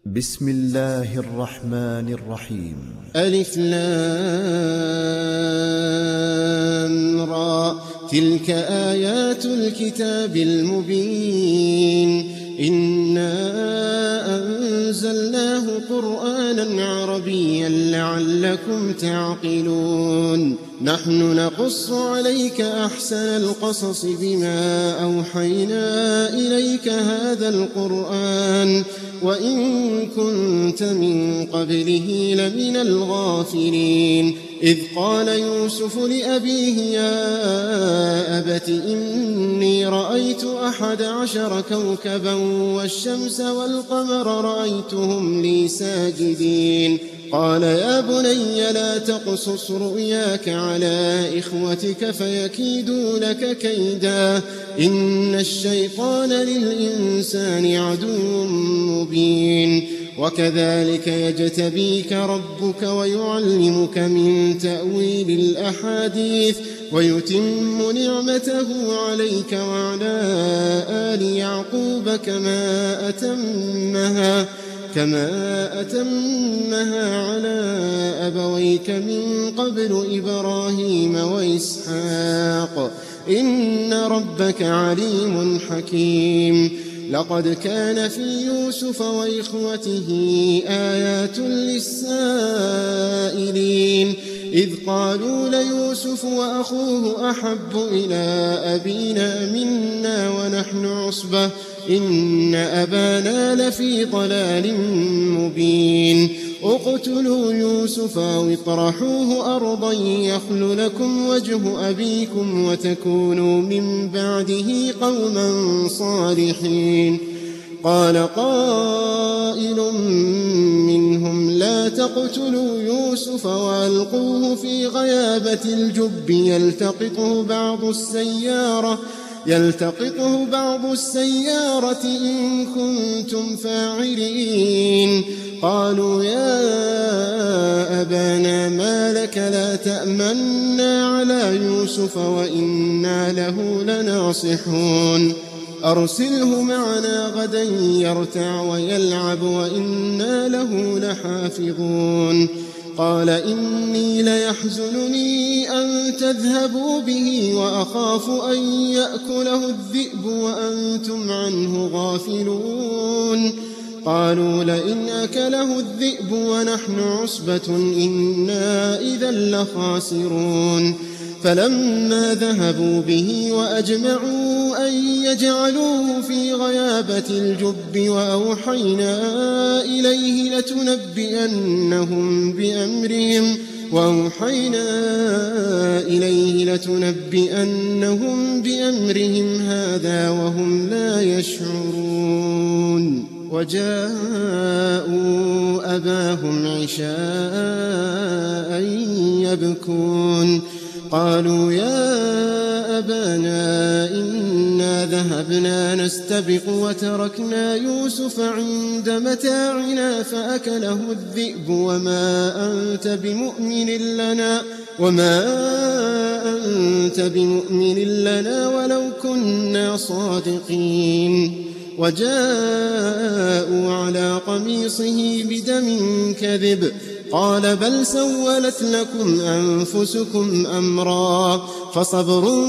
بسم الله الرحمن الرحيم. ألف لام را، تلك آيات الكتاب المبين. إنا أنزلناه قرآنا عربيا لعلكم تعقلون. نحن نقص عليك أحسن القصص بما أوحينا إليك هذا القرآن وإن كنت من قبله لمن الغافلين. إذ قال يوسف لأبيه يا أبت إني رأيت 11 كوكبا والشمس والقمر رأيتهم لي ساجدين. قال يا بني لا تقصص رؤياك على إخوتك فيكيدوا لك كيدا، إن الشيطان للإنسان عدو مبين. وكذلك يجتبيك ربك ويعلمك من تأويل الأحاديث ويتم نعمته عليك وعلى آل يعقوب كما أتمها على أبويك من قبل إبراهيم وإسحاق، إن ربك عليم حكيم. لقد كان في يوسف وإخوته آيات للسائلين، إذ قالوا ليوسف وأخوه أحب إلى أبينا منا ونحن عصبة إن أبانا لفي ضلال مبين. اقتلوا يوسف أو اطرحوه أرضا يخل لكم وجه أبيكم وتكونوا من بعده قوما صالحين. قال قائل منهم لا تقتلوا يوسف وألقوه في غيابة الجب يلتقطه بعض السيارة إن كنتم فاعلين. قالوا يا أبانا ما لك لا تأمنا على يوسف وإنا له لناصحون. أرسله معنا غدا يرتع ويلعب وإنا له لحافظون. قال إني ليحزنني أن تذهبوا به وأخاف أن يأكله الذئب وأنتم عنه غافلون. قالوا لئن أكله الذئب ونحن عصبة إنا إذا لخاسرون. فلما ذهبوا به وأجمعوا أن يجعلوه في غيابة الجب وأوحينا إليه لتنبئنهم بأمرهم هذا وهم لا يشعرون. وجاءوا أباهم عشاء يبكون. قالوا يا أبانا إنا ذهبنا نستبق وتركنا يوسف عند متاعنا فأكله الذئب وما أنت بمؤمن لنا ولو كنا صادقين. وجاءوا على قميصه بدم كذب. قال بل سولت لكم أنفسكم أمرا فصبر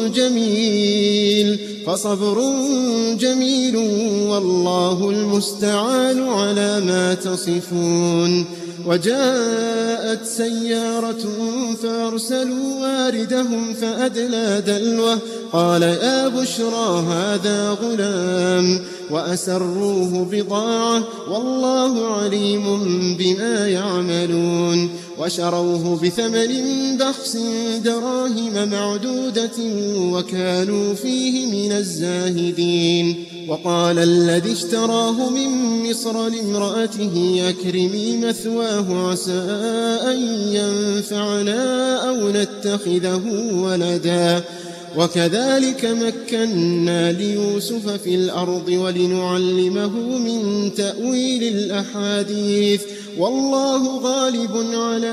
جميل والله المستعان على ما تصفون. وجاءت سيارة فأرسلوا واردهم فأدلى دلوه. قال يا بشرى هذا غلام وأسروه بضاعة والله عليم بما يعملون. وشروه بثمن بخس دراهم معدودة وكانوا فيه من الزاهدين. وقال الذي اشتراه من مصر لامرأته أكرمي مثواه عسى أن ينفعنا أو نتخذه ولدا. وكذلك مكنا ليوسف في الأرض ولنعلمه من تأويل الأحاديث والله غالب على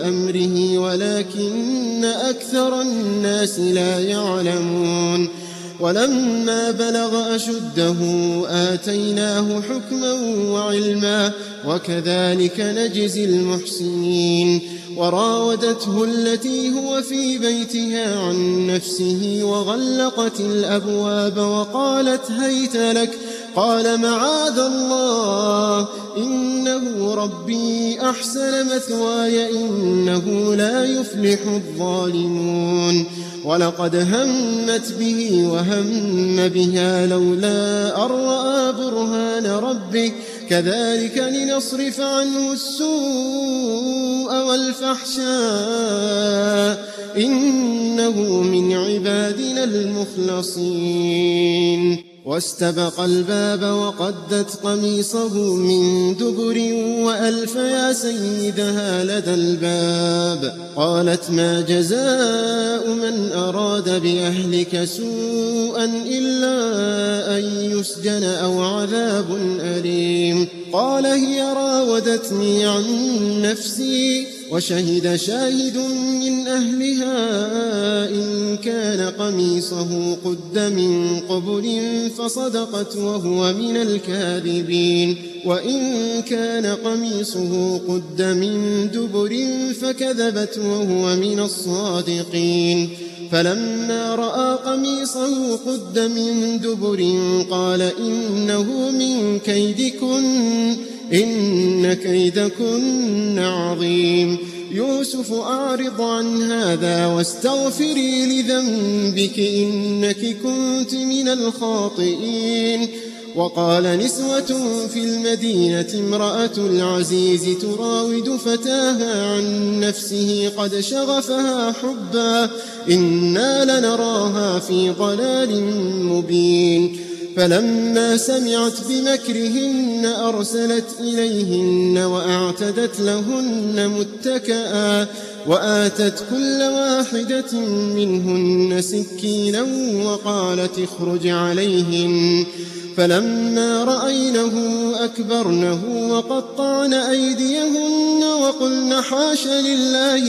أمره ولكن أكثر الناس لا يعلمون. ولما بلغ أشده آتيناه حكما وعلما وكذلك نجزي المحسنين. وراودته التي هو في بيتها عن نفسه وغلقت الأبواب وقالت هيت لك، قال معاذ الله إنه ربي أحسن مثواي إنه لا يفلح الظالمون. ولقد همت به وهم بها لولا أن رأى برهان ربه كذلك لنصرف عنه السوء والفحشاء إنه من عبادنا المخلصين. واستبق الباب وقدت قميصه من دبر وألف يا سيدها لدى الباب. قالت ما جزاء من أراد بأهلك سوءا إلا أن يسجن أو عذاب أليم. قال هي راودتني عن نفسي وشهد شاهد من أهلها إن كان قميصه قد من قبل فصدقت وهو من الكاذبين وإن كان قميصه قد من دبر فكذبت وهو من الصادقين. فلما رأى قميصه قد من دبر قال إنه من كيدكن إن كيدكن عظيم. يوسف أعرض عن هذا واستغفري لذنبك إنك كنت من الخاطئين. وقال نسوة في المدينة امرأة العزيز تراود فتاها عن نفسه قد شغفها حبا إنا لنراها في ضلال مبين. فلما سمعت بمكرهن أرسلت إليهن وأعتدت لهن متكئا وآتت كل واحدة منهن سكينا وقالت اخرج عليهن. فلما رأينه أكبرنه وقطعن أيديهن وقلن حاش لله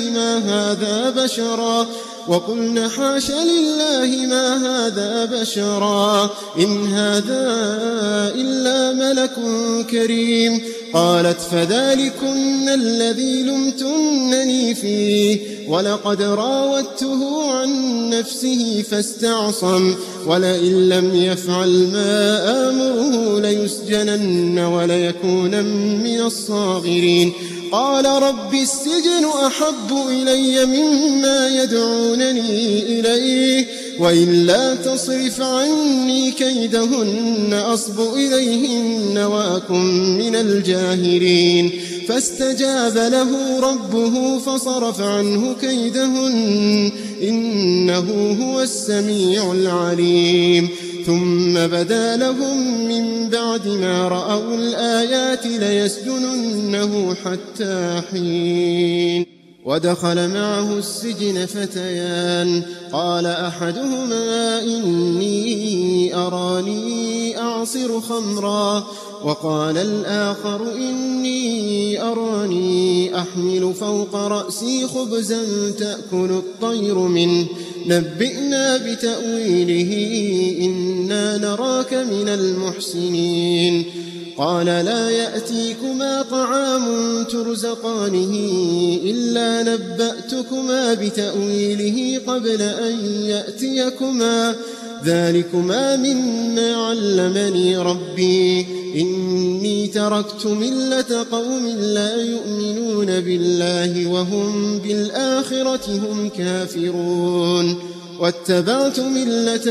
ما هذا بشرا إن هذا إلا ملك كريم. قالت فذلكن الذي لمتنني فيه ولقد راودته عن نفسه فاستعصم ولئن لم يفعل ما آمره ليسجنن وليكون من الصاغرين. قال رب السجن أحب إلي مما يدعونني إليه وإلا تصرف عني كيدهن أصب إليهن وأكن من الجاهلين. فاستجاب له ربه فصرف عنه كيدهن إنه هو السميع العليم. ثم بدا لهم من بعد ما رأوا الآيات ليسجننه حتى حين. ودخل معه السجن فتيان قال أحدهما إني أراني أعصر خمرا وقال الآخر إني أراني أحمل فوق رأسي خبزا تأكل الطير منه نبئنا بتأويله إنا نراك من المحسنين. قال لا يأتيكما طعام ترزقانه إلا نبأتكما بتأويله قبل أن يأتيكما ذلكما مما علمني ربي إني تركت ملة قوم لا يؤمنون بالله وهم بالآخرة هم كافرون واتبعت ملة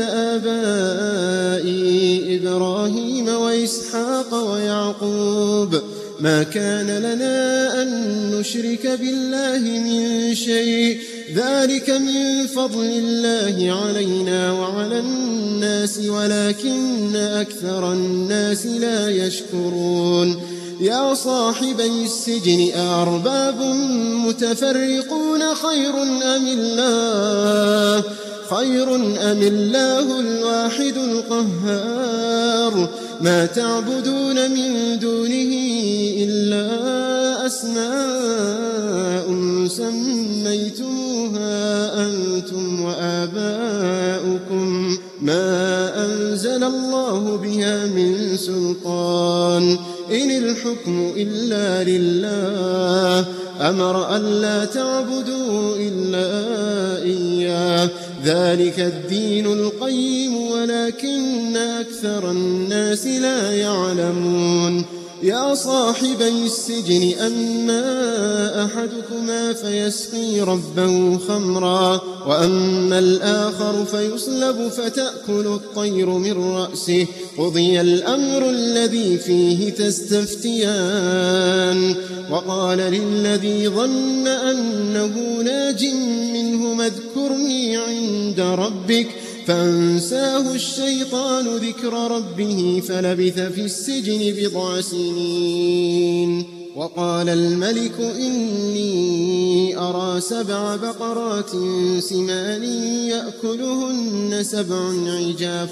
آبائي إبراهيم وإسحاق ويعقوب ما كان لنا أن نشرك بالله من شيء ذلك من فضل الله علينا وعلى الناس ولكن أكثر الناس لا يشكرون. يا صاحبي السجن أأرباب متفرقون خير أم الله الواحد القهار ما تعبدون من دونه إلا أسماء سميتموها أنتم وآباؤكم ما إن الحكم إلا لله أمر ألا تعبدوا إلا إياه ذلك الدين القيم ولكن أكثر الناس لا يعلمون يا صاحبي السجن أما أحدكما فيسقي ربه خمرا وأما الآخر فيصلب فتأكل الطير من رأسه قضي الأمر الذي فيه تستفتيان وقال للذي ظن أنه ناج منهما اذكرني عند ربك فأنساه الشيطان ذكر ربه فلبث في السجن 10 سنين وقال الملك إني أرى 7 بقرات سمان يأكلهن 7 عجاف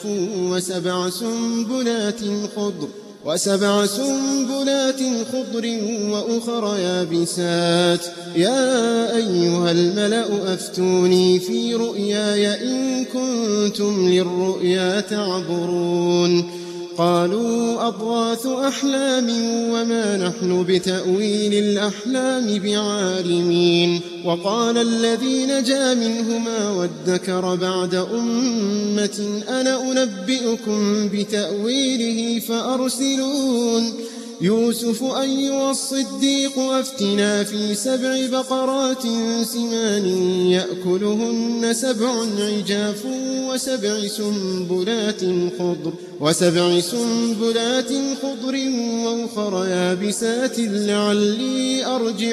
وسبع سنبلات خضر وأخر يابسات يا أيها الملأ أفتوني في رؤياي إن كنتم للرؤيا تعبرون قالوا أضغاث أحلام وما نحن بتأويل الأحلام بعالمين وقال الذي نجا منهما وادكر بعد أمة أنا أنبئكم بتأويله فأرسلون يوسف أيها الصديق أفتنا في 7 بقرات سمان يأكلهن 7 عجاف وسبع سنبلات خضر وأخر يابسات لعلي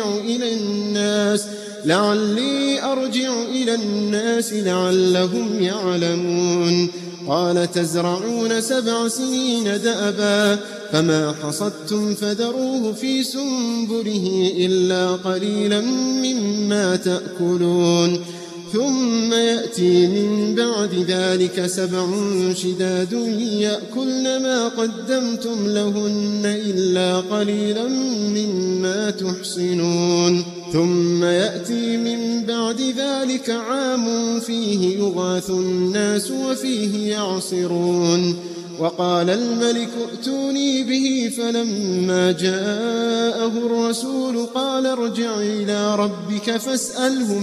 أرجع إلى الناس لعلهم يعلمون قال تزرعون 7 سنين دأبا فما حصدتم فذروه في سنبله إلا قليلا مما تأكلون ثم يأتي من بعد ذلك 7 شداد يأكلن ما قدمتم لهن إلا قليلا مما تحصنون ثم يأتي من بعد ذلك عام فيه يغاث الناس وفيه يعصرون وقال الملك ائتوني به فلما جاءه الرسول قال ارجع إلى ربك فاسأله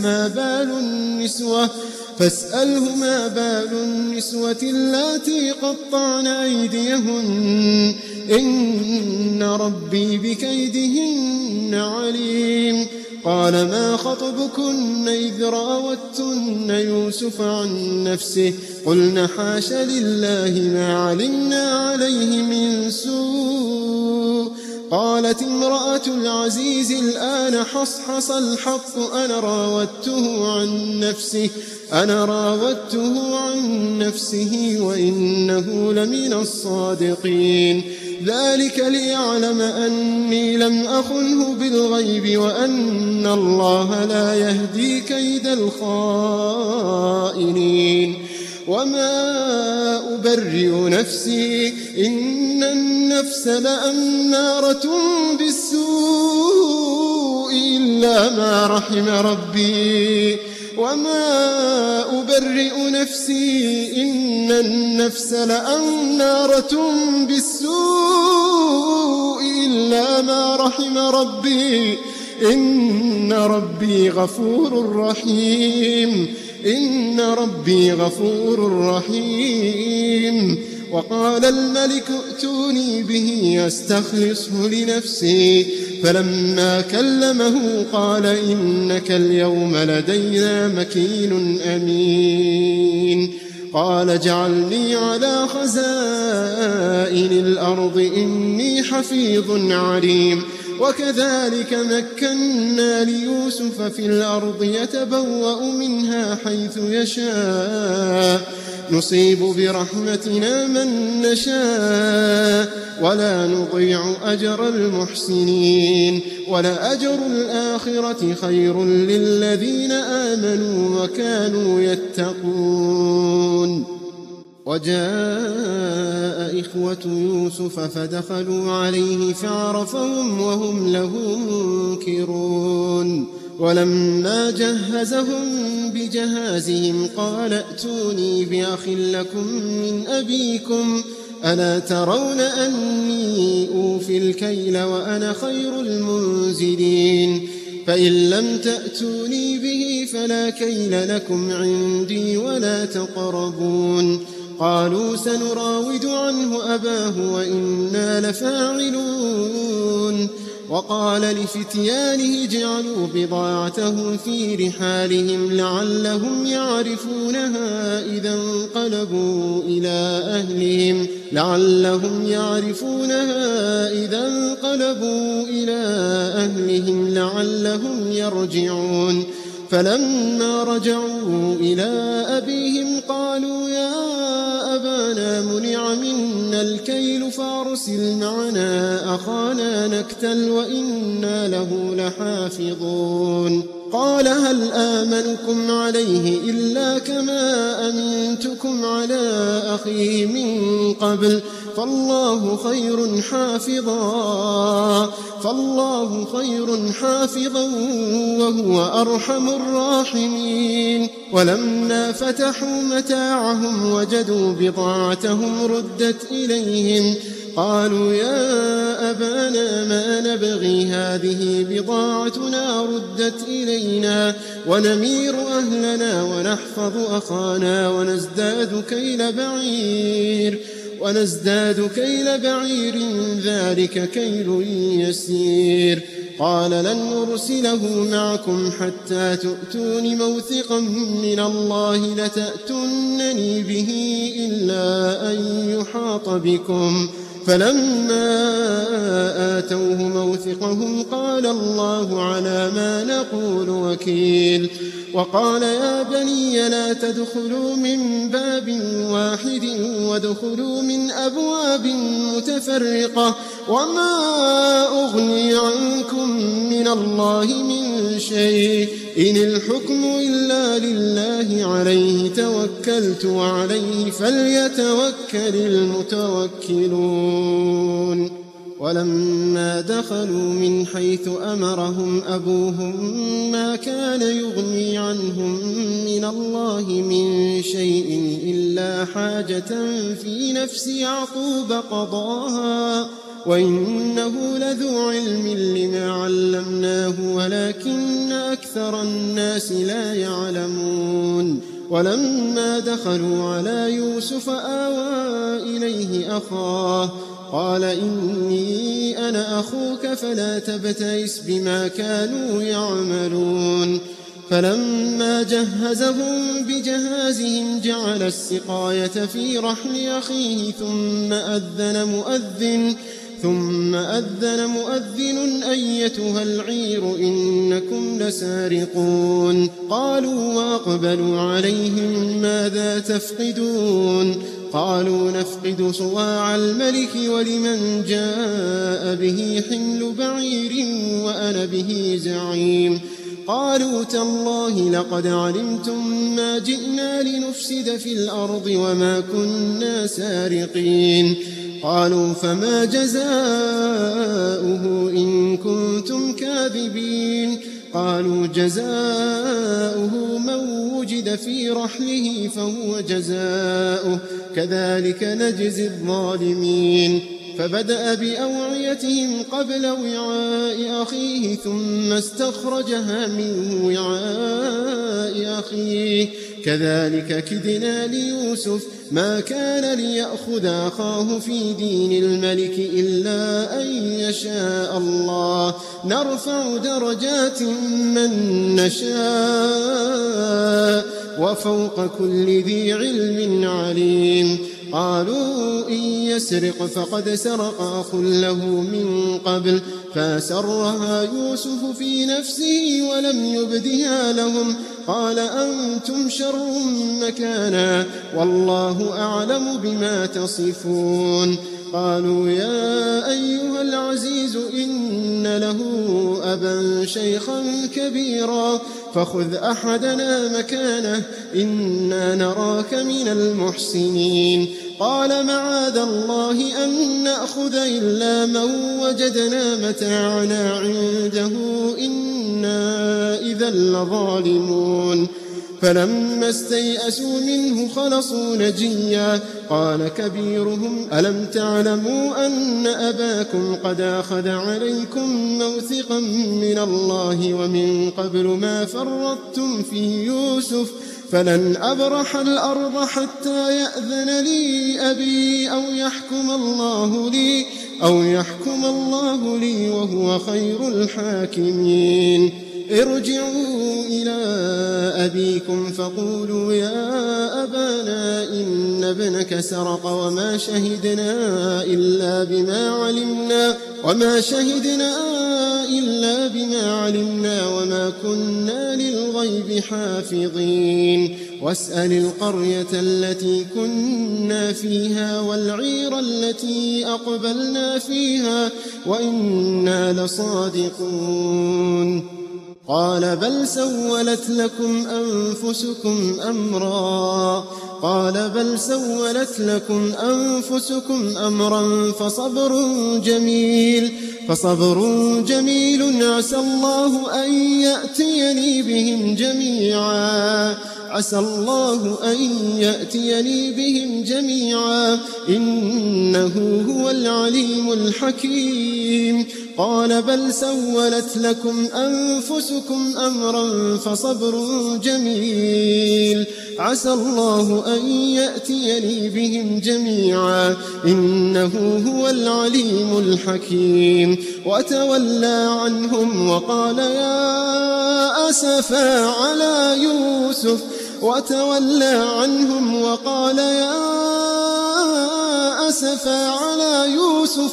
ما بال النسوة اللاتي قطعن أيديهن إن ربي بكيدهن عليم قال ما خطبكن إذ راوتن يوسف عن نفسه قلن حاش لله ما علمنا عليه من سوء قالت امرأة العزيز الآن حصحص الحق أنا راودته عن نفسه وإنه لمن الصادقين ذلك ليعلم أني لم أخنه بالغيب وأن الله لا يهدي كيد الخائنين وما أبرئ نفسي إن النفس لأمارة بالسوء إلا ما رحم ربي إن ربي غفور رحيم وقال الملك ائتوني به يستخلصه لنفسي فلما كلمه قال إنك اليوم لدينا مكين أمين قال اجعلني على خزائن الأرض إني حفيظ عليم وكذلك مكنا ليوسف في الأرض يتبوأ منها حيث يشاء نصيب برحمتنا من نشاء ولا نضيع أجر المحسنين ولأجر الآخرة خير للذين آمنوا وكانوا يتقون وجاء إخوة يوسف فدخلوا عليه فعرفهم وهم له منكرون ولما جهزهم بجهازهم قال ائتوني بأخ لكم من أبيكم ألا ترون أني أوفي الكيل وأنا خير المنزلين فإن لم تأتوني به فلا كيل لكم عندي ولا تقربون قالوا سنراود عنه أباه وإنا لفاعلون وقال لفتيانه اجعلوا بضاعتهم في رحالهم لعلهم يعرفونها إذا انقلبوا إلى أهلهم لعلهم يرجعون فلما رجعوا إلى أبيهم قالوا يا أبانا منع منا الكيل فأرسل معنا أخانا نكتل وإنا له لحافظون قال هل آمنكم عليه إلا كما أمنتكم على أخيه من قبل فالله خير حافظا وهو أرحم الراحمين ولما فتحوا متاعهم وجدوا بضاعتهم ردت إليهم قالوا يا أبانا ما نبغي هذه بضاعتنا ردت إلينا ونمير أهلنا ونحفظ أخانا ونزداد كيل بعير ذلك كيل يسير قال لن أرسله معكم حتى تؤتون موثقا من الله لتأتونني به إلا أن يحاط بكم فلما آتوه موثقهم قال الله على ما نقول وكيل وقال يا بني لا تدخلوا من باب واحد وادخلوا من أبواب متفرقة وما أغني عنكم من الله من شيء إن الحكم إلا لله عليه توكلت وعليه فليتوكل المتوكلون ولما دخلوا من حيث أمرهم أبوهم ما كان يغني عنهم من الله من شيء إلا حاجة في نفس يعقوب قضاها وإنه لذو علم لما علمناه ولكن أكثر الناس لا يعلمون ولما دخلوا على يوسف آوى إليه أخاه قال إني أنا أخوك فلا تبتئس بما كانوا يعملون فلما جهزهم بجهازهم جعل السقاية في رحل أخيه ثم أذن مؤذن أيتها العير إنكم لسارقون قالوا وأقبلوا عليهم ماذا تفقدون قالوا نفقد صواع الملك ولمن جاء به حمل بعير وأنا به زعيم قالوا تالله لقد علمتم ما جئنا لنفسد في الأرض وما كنا سارقين قالوا فما جزاؤه إن كنتم كاذبين قالوا جزاؤه من وجد في رحله فهو جزاؤه كذلك نجزي الظالمين فبدأ بأوعيتهم قبل وعاء أخيه ثم استخرجها من وعاء أخيه كذلك كدنا ليوسف ما كان ليأخذ أخاه في دين الملك إلا أن يشاء الله نرفع درجات من نشاء وفوق كل ذي علم عليم قالوا إن يسرق فقد سرق أخ له من قبل فأسرها يوسف في نفسه ولم يبدها لهم قال أنتم شر مكانا والله أعلم بما تصفون قالوا يا أيها العزيز إن له أبا شيخا كبيرا فخذ أحدنا مكانه إنا نراك من المحسنين قال معاذ الله أن نأخذ إلا من وجدنا متاعنا عنده إنا إذا لظالمون فلما استيئسوا منه خلصوا نجيا قال كبيرهم ألم تعلموا أن أباكم قد أخذ عليكم موثقا من الله ومن قبل ما فرطتم في يوسف فلن أبرح الأرض حتى يأذن لي أبي أو يحكم الله لي وهو خير الحاكمين ارجعوا إلى أبيكم فقولوا يا أبانا إن ابنك سرق وما شهدنا إلا بما علمنا وما كنا للغيب حافظين واسأل القرية التي كنا فيها والعير التي أقبلنا فيها وإنا لصادقون قال بل سولت لكم أنفسكم أمرا فصبر جميل عسى الله أن يأتيني بهم جميعا إنه هو العليم الحكيم قال بل سولت لكم أنفسكم أمرا فصبر جميل عسى الله أن يأتيني بهم جميعا إنه هو العليم الحكيم وتولى عنهم وقال يا أسفا على يوسف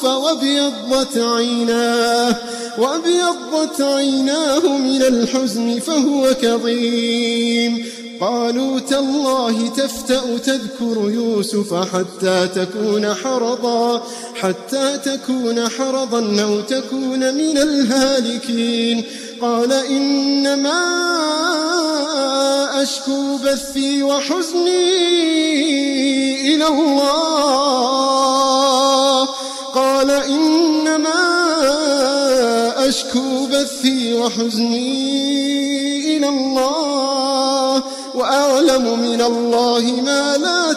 وابيضت عيناه من الحزن فهو كظيم قالوا تالله تفتأ تذكر يوسف حتى تكون حرضا أو تكون من الهالكين قال إنما أشكو بثي وحزني إلى الله وأعلم من الله ما لا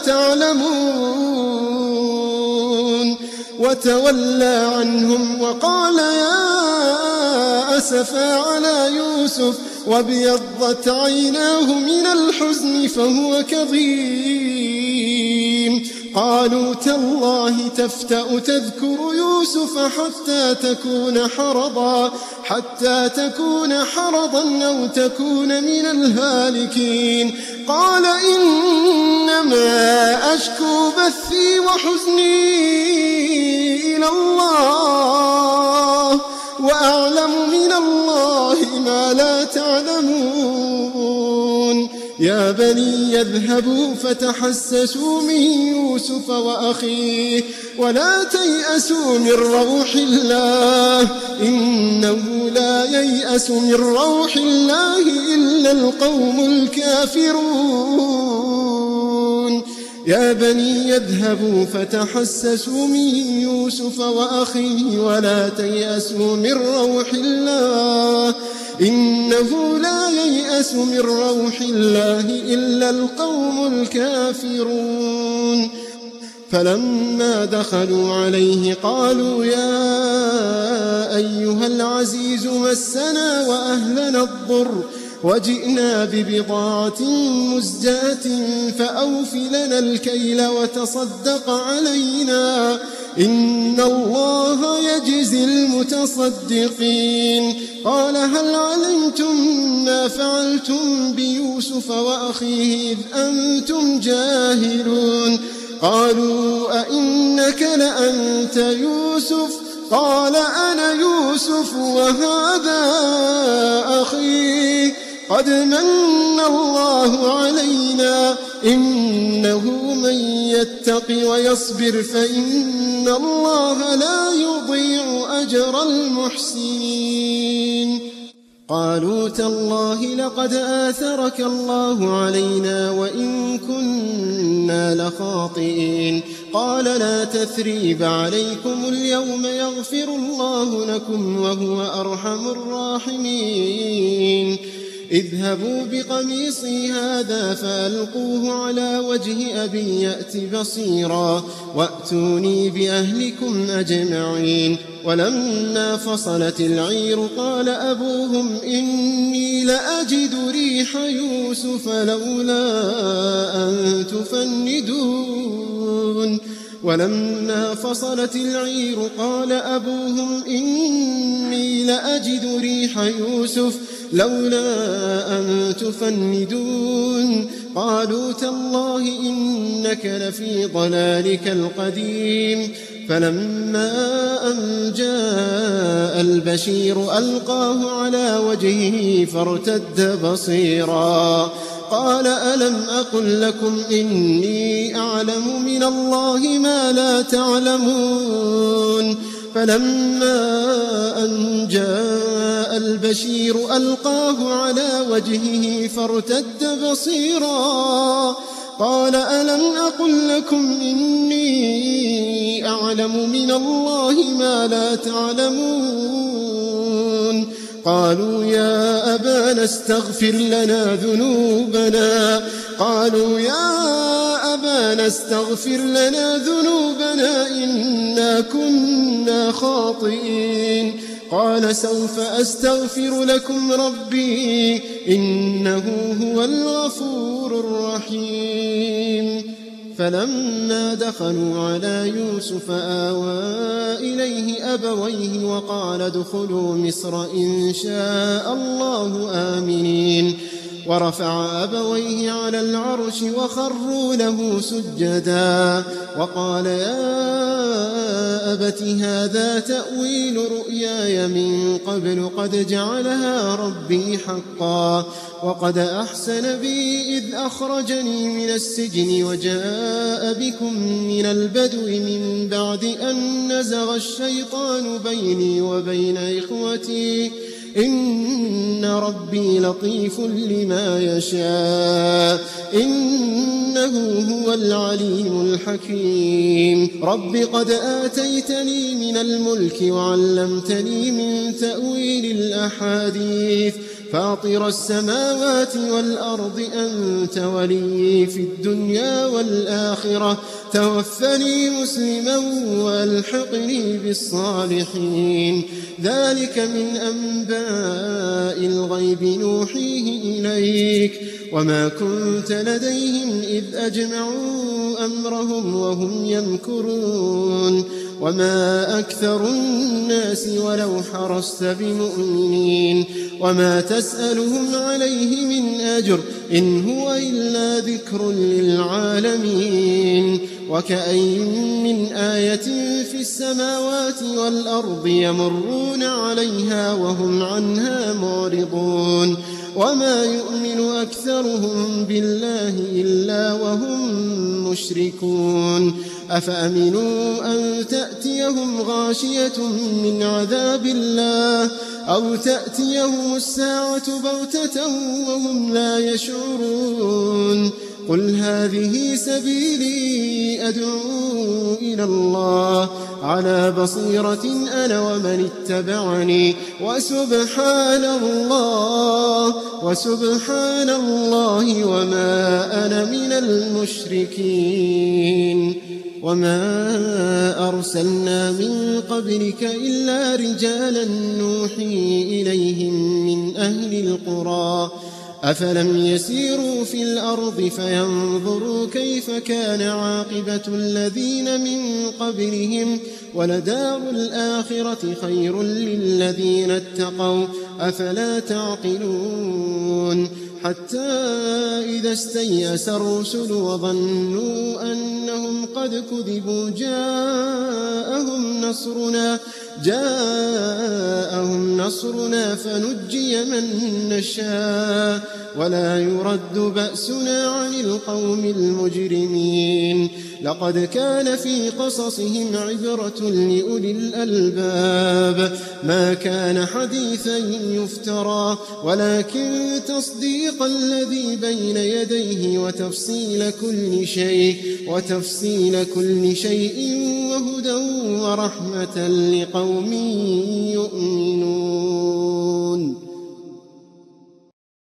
تعلمون وتولى عنهم وقال يا أسفا على يوسف وابيضت عيناه من الحزن فهو كظيم قالوا تالله تفتأ تذكر يوسف حتى تكون حرضا أو تكون من الهالكين قال إنما أشكو بثي وحزني إلى الله وأعلم من الله ما لا تعلمون يا بني يذهبوا فتحسسوا من يوسف وأخيه ولا تيأسوا من روح الله إنه لا ييأس من روح الله إلا القوم الكافرون يا بني يذهبوا فتحسسوا من يوسف وأخيه ولا تيأسوا من روح الله إنه لا ييأس من روح الله إلا القوم الكافرون فلما دخلوا عليه قالوا يا أيها العزيز مسنا وأهلنا الضر وجئنا ببضاعة مزجاة فأوف لنا الكيل وتصدق علينا إن الله يجزي المتصدقين قال هل علمتم ما فعلتم بيوسف وأخيه إذ أنتم جاهلون قالوا أئنك لأنت يوسف قال أنا يوسف وهذا أخي قد من الله علينا إنه من يتق ويصبر فإن الله لا يضيع أجر المحسنين قالوا تالله لقد آثرك الله علينا وإن كنا لخاطئين قال لا تثريب عليكم اليوم يغفر الله لكم وهو أرحم الراحمين اذهبوا بقميصي هذا فألقوه على وجه أبي يأت بصيرا وأتوني بأهلكم أجمعين. ولما فصلت العير قال أبوهم إني لأجد ريح يوسف لولا أن تفندون. ولما فصلت العير قال أبوهم إني لأجد ريح يوسف لولا أن تفندون. قالوا تالله إنك لفي ضلالك القديم. فلما أن جاء البشير ألقاه على وجهه فارتد بصيرا قال ألم أقل لكم إني أعلم من الله ما لا تعلمون. فلما أن جاء البشير ألقاه على وجهه فارتد بصيرا قال ألم أقل لكم إني أعلم من الله ما لا تعلمون. قالوا يا أبانا استغفر لنا ذنوبنا إنا كنا خاطئين. قال سوف أستغفر لكم ربي إنه هو الغفور الرحيم. فلما دخلوا على يوسف آوى إليه أبويه وقال ادخلوا مصر إن شاء الله آمنين. ورفع أبويه على العرش وخروا له سجدا وقال يا أبت هذا تأويل رؤياي من قبل قد جعلها ربي حقا وقد أحسن بي إذ أخرجني من السجن وجاء بكم من البدو من بعد أن نزغ الشيطان بيني وبين إخوتي إن ربي لطيف لما يشاء إنه هو العليم الحكيم. رب قد آتيتني من الملك وعلمتني من تأويل الأحاديث فاطر السماوات والأرض أنت ولي في الدنيا والآخرة توفني مسلما والحقني بالصالحين. ذلك من أنباء الغيب نوحيه إليك وما كنت لديهم إذ أجمعوا أمرهم وهم يمكرون. وما أكثر الناس ولو حرصت بمؤمنين وما تسألهم عليه من أجر إن هو إلا ذكر للعالمين. وكأين من آية في السماوات والأرض يمرون عليها وهم عنها معرضون. وما يؤمن أكثرهم بالله إلا وهم مشركون. أفأمنوا أن تأتيهم غاشية من عذاب الله أو تأتيهم الساعة بغتة وهم لا يشعرون. قل هذه سبيلي أدعو إلى الله على بصيرة أنا ومن اتبعني وسبحان الله وما أنا من المشركين. وما أرسلنا من قبلك إلا رجالا نوحي إليهم من أهل القرى أفلم يسيروا في الأرض فينظروا كيف كان عاقبة الذين من قبلهم ولدار الآخرة خير للذين اتقوا أفلا تعقلون. حتى إذا استيأس الرسل وظنوا أنهم قد كذبوا جاءهم نصرنا فنجي من نشاء ولا يرد بأسنا عن القوم المجرمين. لقد كان في قصصهم عبرة لأولي الألباب ما كان حديثا يفترى ولكن تصديق الذي بين يديه وتفصيل كل شيء وهدى ورحمة لقوم يؤمنون.